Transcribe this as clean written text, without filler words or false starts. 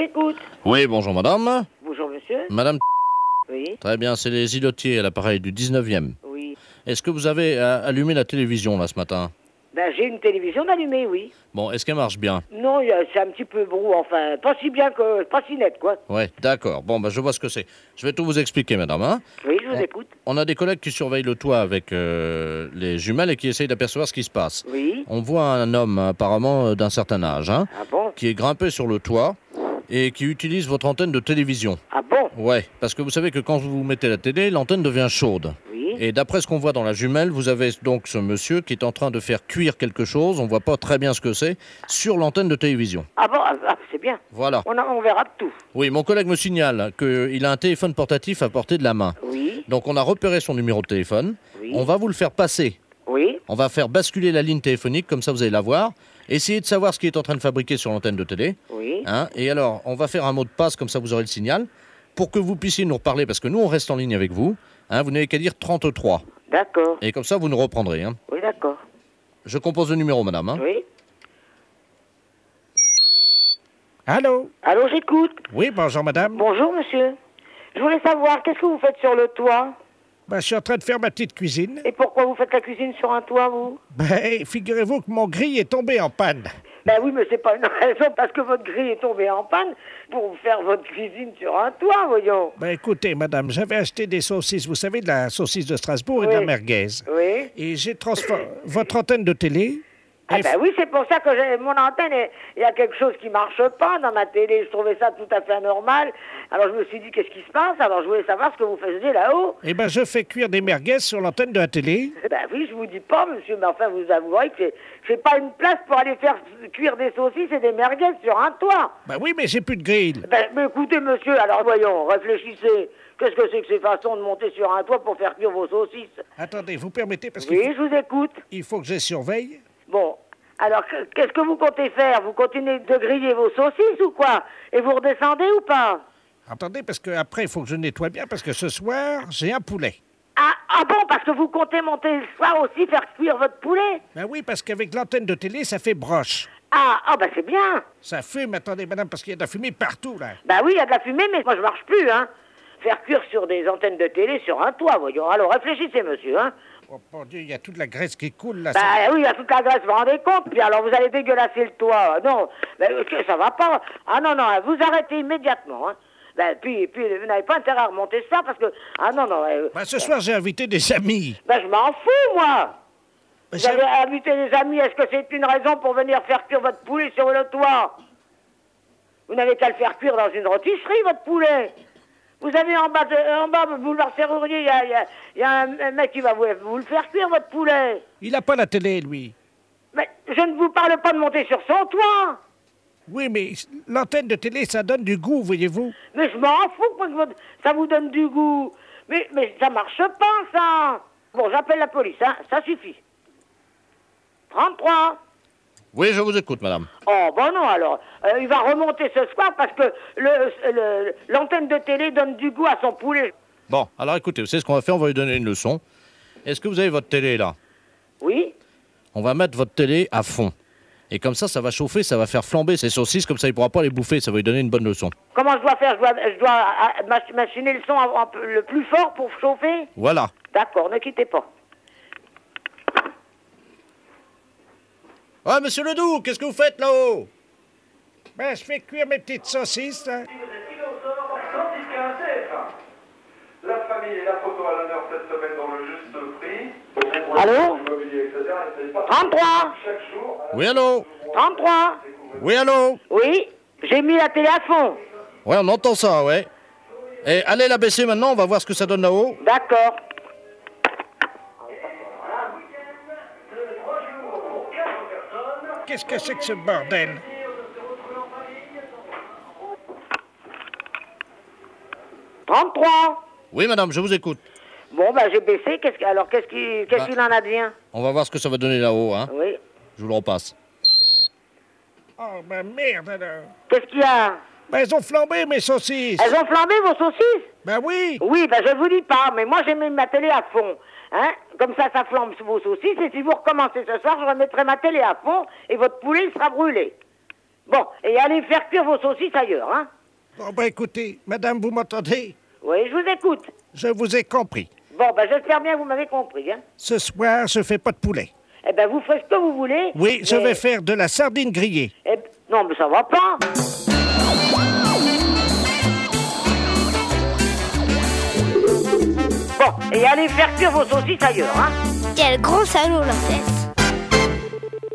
écoute. Oui, bonjour madame. Bonjour monsieur. Madame, Oui. très bien, c'est les îlotiers à l'appareil du 19e. Oui. Est-ce que vous avez allumé la télévision là ce matin? Ben j'ai une télévision allumée, oui. Bon, est-ce qu'elle marche bien? Non, c'est un petit peu brou, enfin, pas si bien que, pas si net, quoi. Ouais, d'accord. Bon, je vois ce que c'est. Je vais tout vous expliquer, madame. Hein. Oui, je vous écoute. On a des collègues qui surveillent le toit avec les jumelles et qui essayent d'apercevoir ce qui se passe. Oui. On voit un homme apparemment d'un certain âge, hein, Ah bon? qui est grimpé sur le toit et qui utilise votre antenne de télévision. Ah bon? Ouais, parce que vous savez que quand vous mettez la télé, l'antenne devient chaude. Oui. Et d'après ce qu'on voit dans la jumelle, vous avez donc ce monsieur qui est en train de faire cuire quelque chose, on voit pas très bien ce que c'est, sur l'antenne de télévision. Ah bon? C'est bien. Voilà. On verra tout. Oui, mon collègue me signale qu'il a un téléphone portatif à portée de la main. Oui. Donc on a repéré son numéro de téléphone. Oui. On va vous le faire passer. Oui. On va faire basculer la ligne téléphonique, comme ça vous allez la voir. Essayez de savoir ce qui est en train de fabriquer sur l'antenne de télé. Oui. Hein, et alors, on va faire un mot de passe, comme ça vous aurez le signal, pour que vous puissiez nous reparler, parce que nous, on reste en ligne avec vous. Hein, vous n'avez qu'à dire 33. D'accord. Et comme ça, vous nous reprendrez. Hein. Oui, d'accord. Je compose le numéro, madame. Hein. Oui. Allô? Allô, j'écoute. Oui, bonjour madame. Bonjour monsieur. Je voulais savoir, qu'est-ce que vous faites sur le toit? Ben, je suis en train de faire ma petite cuisine. Et pourquoi vous faites la cuisine sur un toit, vous? Ben, figurez-vous que mon grille est tombé en panne. Ben oui, mais c'est pas une raison parce que votre grille est tombée en panne pour faire votre cuisine sur un toit, voyons. Ben, écoutez, madame, j'avais acheté des saucisses, vous savez, de la saucisse de Strasbourg et de Oui. la merguez. Oui. Et j'ai transformé votre antenne de télé. Ah ben oui, c'est pour ça que mon antenne, il y a quelque chose qui marche pas dans ma télé. Je trouvais ça tout à fait anormal. Alors je me suis dit, qu'est-ce qui se passe? Alors je voulais savoir ce que vous faisiez là-haut. Eh ben, je fais cuire des merguez sur l'antenne de la télé. Ben oui, je vous dis pas, monsieur, mais enfin, vous avouerez que c'est pas une place pour aller faire cuire des saucisses et des merguez sur un toit. Ben oui, mais j'ai plus de grille. Ben, mais écoutez, monsieur, alors voyons, réfléchissez. Qu'est-ce que c'est que ces façons de monter sur un toit pour faire cuire vos saucisses? Attendez, vous permettez, parce Oui, qu'il je vous écoute. faut que je les surveille. Bon, alors qu'est-ce que vous comptez faire? Vous continuez de griller vos saucisses ou quoi? Et vous redescendez ou pas? Attendez, parce qu'après, il faut que je nettoie bien, parce que ce soir, j'ai un poulet. Ah bon, parce que vous comptez monter le soir aussi faire cuire votre poulet? Ben oui, parce qu'avec l'antenne de télé, ça fait broche. Ben c'est bien. Ça fume, attendez, madame, parce qu'il y a de la fumée partout, là. Ben oui, il y a de la fumée, mais moi je marche plus, hein. Faire cuire sur des antennes de télé sur un toit, voyons. Alors réfléchissez, monsieur, hein. Oh, mon Dieu, il y a toute la graisse qui coule, là. Ben oui, il y a toute la graisse, vous vous rendez compte? Puis alors vous allez dégueulasser le toit. Non, ben, ça va pas. Ah non, vous arrêtez immédiatement, hein. Ben, puis vous n'avez pas intérêt à remonter ça parce que... Ah non. Ben, ce soir, j'ai invité des amis. Ben je m'en fous, moi. Ben, Vous avez invité des amis, est-ce que c'est une raison pour venir faire cuire votre poulet sur le toit? Vous n'avez qu'à le faire cuire dans une rôtisserie, votre poulet. Vous avez en bas, boulevard Serrurier, il y a un mec qui va vous le faire cuire, votre poulet. Il n'a pas la télé, lui. Mais je ne vous parle pas de monter sur son toit. Oui, mais l'antenne de télé, ça donne du goût, voyez-vous. Mais je m'en fous que ça vous donne du goût. Mais ça marche pas, ça. Bon, j'appelle la police, hein, ça suffit. 33. Oui, je vous écoute, madame. Oh, bon non, alors. Il va remonter ce soir parce que l'antenne de télé donne du goût à son poulet. Bon, alors écoutez, vous savez ce qu'on va faire? On va lui donner une leçon. Est-ce que vous avez votre télé, là? Oui. On va mettre votre télé à fond. Et comme ça va chauffer, ça va faire flamber ces saucisses, comme ça il ne pourra pas les bouffer, ça va lui donner une bonne leçon. Comment je dois faire? Je dois machiner le son le plus fort pour chauffer? Voilà. D'accord, ne quittez pas. Ah, monsieur Ledoux, qu'est-ce que vous faites là-haut? Ben, je fais cuire mes petites saucisses, là. La famille et la photo à l'honneur cette semaine dans le juste prix. Allô? 33. Chaque jour. Oui, allô? 33. Oui, allô? Oui, j'ai mis la télé à fond. Ouais, on entend ça, ouais. Et allez la baisser maintenant, on va voir ce que ça donne là-haut. D'accord. Qu'est-ce que c'est que ce bordel? « 33. Oui, madame, je vous écoute. Bon, ben j'ai baissé. Qu'est-ce qu'il en advient? On va voir ce que ça va donner là-haut, hein. Oui. Je vous le repasse. Oh, ben merde, alors. Qu'est-ce qu'il y a? Ben, elles ont flambé, mes saucisses. Elles ont flambé, vos saucisses? Ben oui. Oui, ben je vous dis pas, mais moi j'ai mis ma télé à fond. Hein? Comme ça flambe vos saucisses, et si vous recommencez ce soir, je remettrai ma télé à fond, et votre poulet il sera brûlé. Bon, et allez faire cuire vos saucisses ailleurs, hein? Bon, bah écoutez, madame, vous m'entendez? Oui, je vous écoute. Je vous ai compris. Bon, ben j'espère bien que vous m'avez compris, hein. Ce soir, je fais pas de poulet. Eh ben, vous ferez ce que vous voulez. Oui, je mais- vais faire de la sardine grillée. Non, mais ça va pas. Bon, et allez faire cuire vos saucisses ailleurs, hein. Quel grand salaud, la fesse.